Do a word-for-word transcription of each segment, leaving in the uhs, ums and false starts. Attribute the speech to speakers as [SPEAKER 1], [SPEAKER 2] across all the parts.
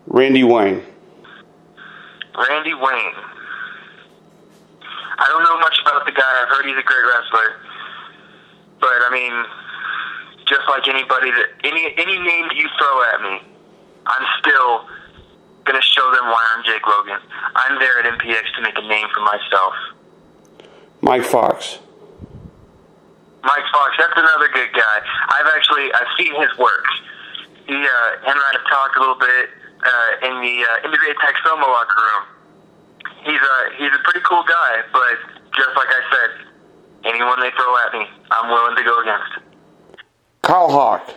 [SPEAKER 1] Randy Wayne.
[SPEAKER 2] Randy Wayne. I don't know much about the guy. I've heard he's a great wrestler. But, I mean, just like anybody, that any any name that you throw at me, I'm still going to show them why I'm Jake Logan. I'm there at M P X to make a name for myself.
[SPEAKER 1] Mike Fox.
[SPEAKER 2] Mike Fox, that's another good guy. I've actually, I've seen his work. He, uh, him and I have talked a little bit uh, in the uh, N W A Texoma locker room. He's a, he's a pretty cool guy, but just like I said, anyone they throw at me, I'm willing to go against.
[SPEAKER 1] Kyle Hawk.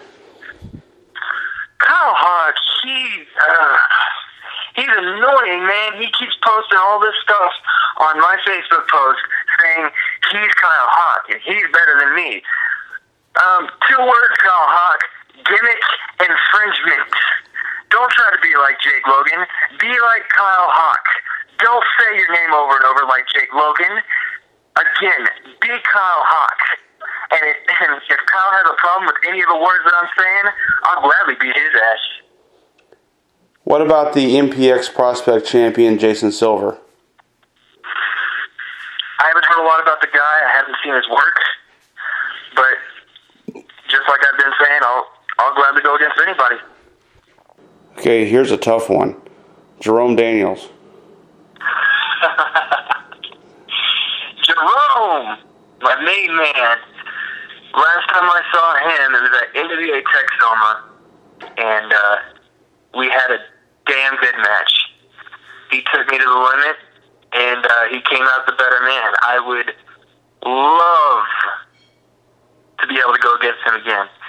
[SPEAKER 2] Kyle Hawk, he, uh, he's annoying, man. He keeps posting all this stuff on my Facebook post saying he's Kyle Hawk and he's better than me. Um, two words, Kyle Hawk: gimmick infringement. Don't try to be like Jake Logan. Be like Kyle Hawk. Don't say your name over and over like Jake Logan. Again, be Kyle Hawk. And, it, and if Kyle has a problem with any of the words that I'm saying, I'll gladly beat his ass.
[SPEAKER 1] What about the M P X Prospect Champion, Jason Silver?
[SPEAKER 2] I haven't heard a lot about the guy. I haven't seen his work. But just like I've been saying, I'll, I'll gladly go against anybody.
[SPEAKER 1] Okay, here's a tough one. Jerome Daniels.
[SPEAKER 2] Jerome, my main man. Last time I saw him, it was at N W A Texoma, and uh, we had a damn good match. He took me to the limit, and uh, he came out the better man. I would love to be able to go against him again.